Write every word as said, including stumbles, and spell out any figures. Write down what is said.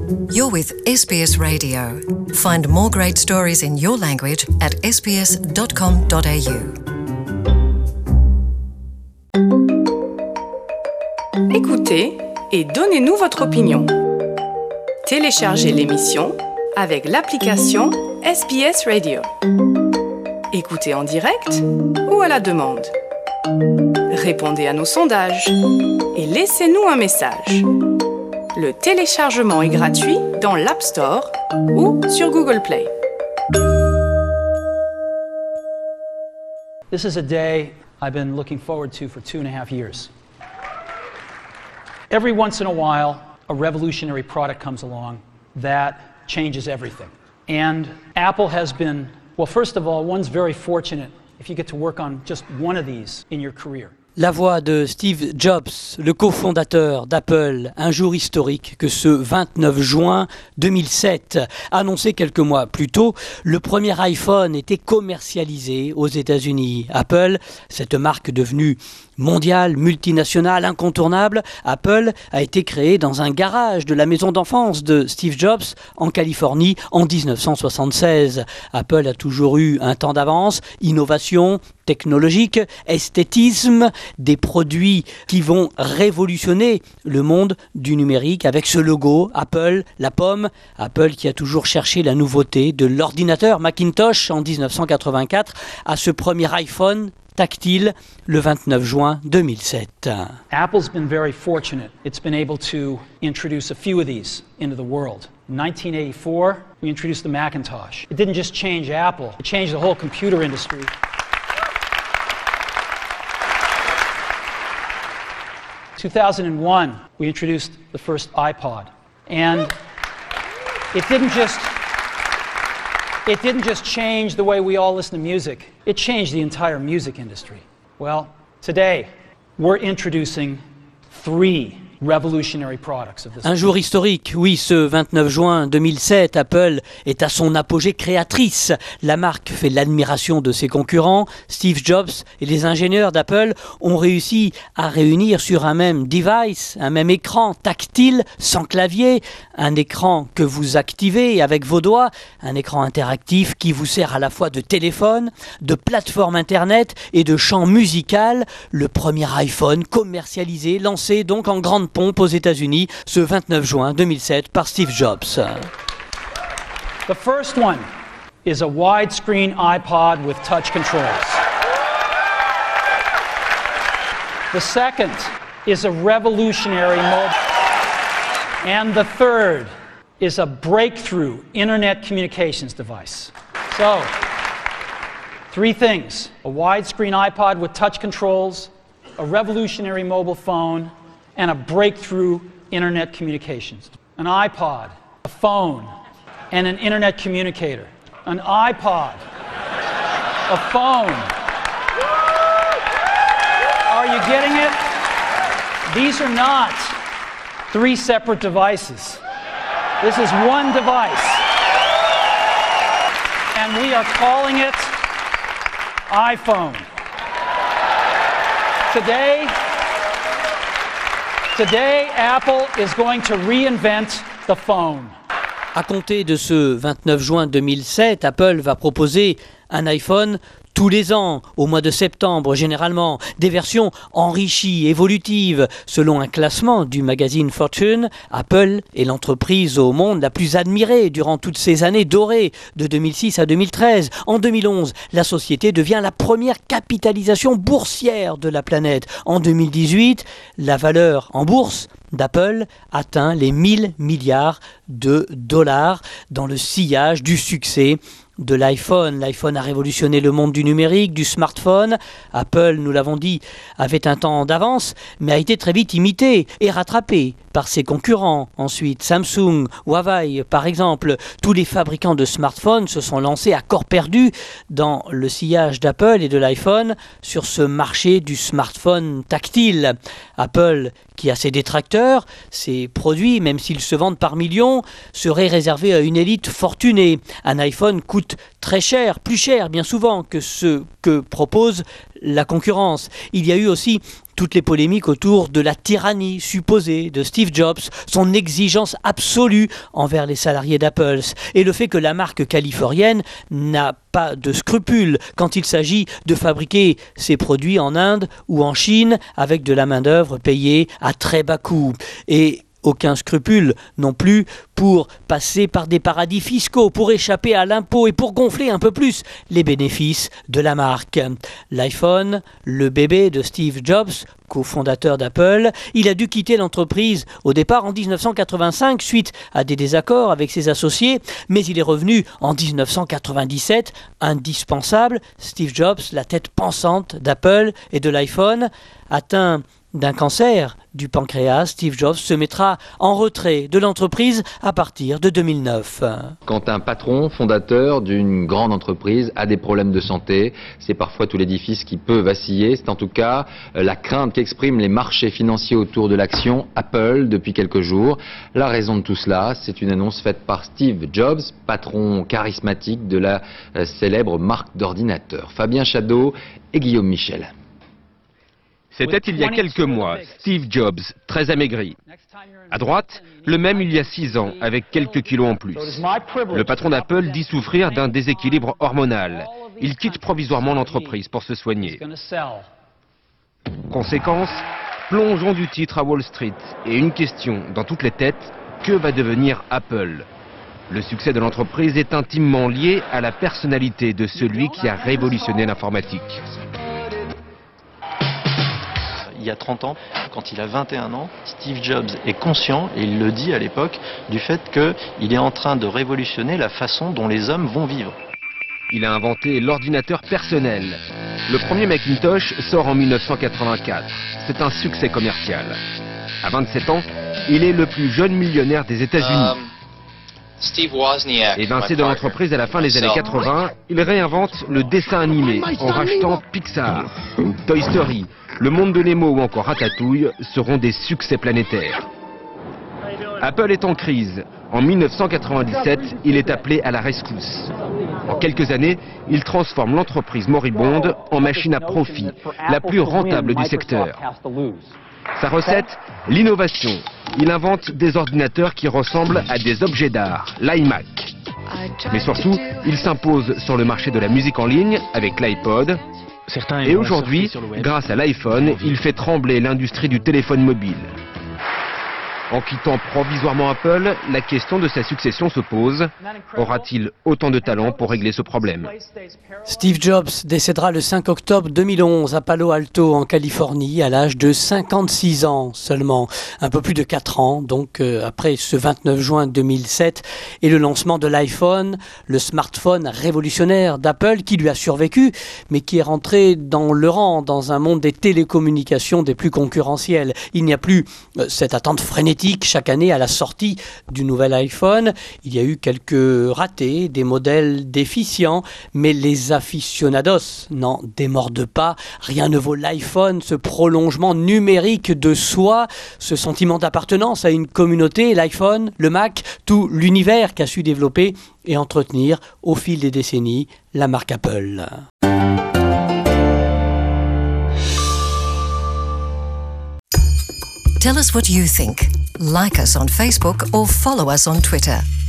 You're with S B S Radio. Find more great stories in your language at s b s dot com dot a u. Écoutez et donnez-nous votre opinion. Téléchargez l'émission avec l'application S B S Radio. Écoutez en direct ou à la demande. Répondez à nos sondages et laissez-nous un message. Le téléchargement est gratuit dans l'App Store ou sur Google Play. This is a day I've been looking forward to for two and a half years. Every once in a while, a revolutionary product comes along that changes everything. And Apple has been, well, first of all, one's very fortunate if you get to work on just one of these in your career. La voix de Steve Jobs, le cofondateur d'Apple, un jour historique que ce vingt-neuf juin deux mille sept. Annoncé quelques mois plus tôt, le premier iPhone était commercialisé aux États-Unis. Apple, cette marque devenue mondiale, multinationale, incontournable, Apple a été créé dans un garage de la maison d'enfance de Steve Jobs en Californie en dix-neuf cent soixante-seize. Apple a toujours eu un temps d'avance, innovation technologique, esthétisme, des produits qui vont révolutionner le monde du numérique avec ce logo, Apple, la pomme. Apple qui a toujours cherché la nouveauté de l'ordinateur Macintosh en dix-neuf cent quatre-vingt-quatre à ce premier iPhone tactile le vingt-neuf juin deux mille sept. Apple's been very fortunate. It's been able to introduce a few of these into the world. In nineteen eighty-four, we introduced the Macintosh. It didn't just change Apple, it changed the whole computer industry. two thousand one, we introduced the first iPod. And it didn't just It didn't just change the way we all listen to music, it changed the entire music industry. Well, today, we're introducing three revolutionary products of this. Un jour historique, oui, ce vingt-neuf juin deux mille sept, Apple est à son apogée créatrice. La marque fait l'admiration de ses concurrents. Steve Jobs et les ingénieurs d'Apple ont réussi à réunir sur un même device, un même écran tactile, sans clavier, un écran que vous activez avec vos doigts, un écran interactif qui vous sert à la fois de téléphone, de plateforme internet et de champ musical. Le premier iPhone commercialisé, lancé donc en grande pompe aux États-Unis ce vingt-neuf juin deux mille sept par Steve Jobs. The first one is a widescreen iPod with touch controls. The second is a revolutionary mobile. And the third is a breakthrough internet communications device. So, three things: a widescreen iPod with touch controls, a revolutionary mobile phone, and a breakthrough internet communications. An iPod, a phone, and an internet communicator. An iPod, a phone. Are you getting it? These are not three separate devices. This is one device. And we are calling it iPhone. Today, Today, Apple is going to reinvent the phone. À compter de ce vingt-neuf juin deux mille sept, Apple va proposer un iPhone tous les ans, au mois de septembre généralement, des versions enrichies, évolutives. Selon un classement du magazine Fortune, Apple est l'entreprise au monde la plus admirée durant toutes ces années dorées, de deux mille six à deux mille treize. En deux mille onze, la société devient la première capitalisation boursière de la planète. En deux mille dix-huit, la valeur en bourse d'Apple atteint les mille milliards de dollars dans le sillage du succès de l'iPhone. L'iPhone a révolutionné le monde du numérique, du smartphone. Apple, nous l'avons dit, avait un temps d'avance, mais a été très vite imité et rattrapé par ses concurrents. Ensuite, Samsung, Huawei, par exemple, tous les fabricants de smartphones se sont lancés à corps perdu dans le sillage d'Apple et de l'iPhone sur ce marché du smartphone tactile. Apple, qui a ses détracteurs, ses produits, même s'ils se vendent par millions, seraient réservés à une élite fortunée. Un iPhone coûte très cher, plus cher bien souvent que ce que propose la concurrence. Il y a eu aussi toutes les polémiques autour de la tyrannie supposée de Steve Jobs, son exigence absolue envers les salariés d'Apple et le fait que la marque californienne n'a pas de scrupules quand il s'agit de fabriquer ses produits en Inde ou en Chine avec de la main-d'œuvre payée à très bas coût. Et aucun scrupule non plus pour passer par des paradis fiscaux, pour échapper à l'impôt et pour gonfler un peu plus les bénéfices de la marque. L'iPhone, le bébé de Steve Jobs, cofondateur d'Apple, il a dû quitter l'entreprise au départ en dix-neuf cent quatre-vingt-cinq suite à des désaccords avec ses associés, mais il est revenu en dix-neuf cent quatre-vingt-dix-sept, indispensable. Steve Jobs, la tête pensante d'Apple et de l'iPhone, atteint d'un cancer du pancréas, Steve Jobs se mettra en retrait de l'entreprise à partir de deux mille neuf. Quand un patron fondateur d'une grande entreprise a des problèmes de santé, c'est parfois tout l'édifice qui peut vaciller. C'est en tout cas la crainte qu'expriment les marchés financiers autour de l'action Apple depuis quelques jours. La raison de tout cela, c'est une annonce faite par Steve Jobs, patron charismatique de la célèbre marque d'ordinateurs. Fabien Chadeau et Guillaume Michel. C'était il y a quelques mois, Steve Jobs, très amaigri. À droite, le même il y a six ans, avec quelques kilos en plus. Le patron d'Apple dit souffrir d'un déséquilibre hormonal. Il quitte provisoirement l'entreprise pour se soigner. Conséquence, plongeon du titre à Wall Street. Et une question dans toutes les têtes, que va devenir Apple ? Le succès de l'entreprise est intimement lié à la personnalité de celui qui a révolutionné l'informatique. Il y a trente ans, quand il a vingt et un ans, Steve Jobs est conscient, et il le dit à l'époque, du fait qu'il est en train de révolutionner la façon dont les hommes vont vivre. Il a inventé l'ordinateur personnel. Le premier Macintosh sort en mille neuf cent quatre-vingt-quatre. C'est un succès commercial. À vingt-sept ans, il est le plus jeune millionnaire des États-Unis. Um, Steve Wozniak, évincé de l'entreprise à la fin des années quatre-vingts, il réinvente le dessin animé en rachetant Pixar. Toy Story, Le Monde de Nemo ou encore Ratatouille seront des succès planétaires. Apple est en crise. En mille neuf cent quatre-vingt-dix-sept, il est appelé à la rescousse. En quelques années, il transforme l'entreprise moribonde en machine à profit, la plus rentable du secteur. Sa recette, l'innovation. Il invente des ordinateurs qui ressemblent à des objets d'art, l'iMac. Mais surtout, il s'impose sur le marché de la musique en ligne avec l'iPod. Et aujourd'hui, grâce à l'iPhone, il fait trembler l'industrie du téléphone mobile. En quittant provisoirement Apple, la question de sa succession se pose. Aura-t-il autant de talent pour régler ce problème ? Steve Jobs décédera le cinq octobre deux mille onze à Palo Alto en Californie à l'âge de cinquante-six ans seulement, un peu plus de quatre ans donc euh, après ce vingt-neuf juin deux mille sept et le lancement de l'iPhone, le smartphone révolutionnaire d'Apple qui lui a survécu mais qui est rentré dans le rang dans un monde des télécommunications des plus concurrentiels. Il n'y a plus euh, cette attente frénétique chaque année à la sortie du nouvel iPhone. Il y a eu quelques ratés, des modèles déficients, mais les aficionados n'en démordent pas. Rien ne vaut l'iPhone, ce prolongement numérique de soi, ce sentiment d'appartenance à une communauté, l'iPhone, le Mac, tout l'univers qu'a su développer et entretenir au fil des décennies la marque Apple. Tell us what you think. Like us on Facebook or follow us on Twitter.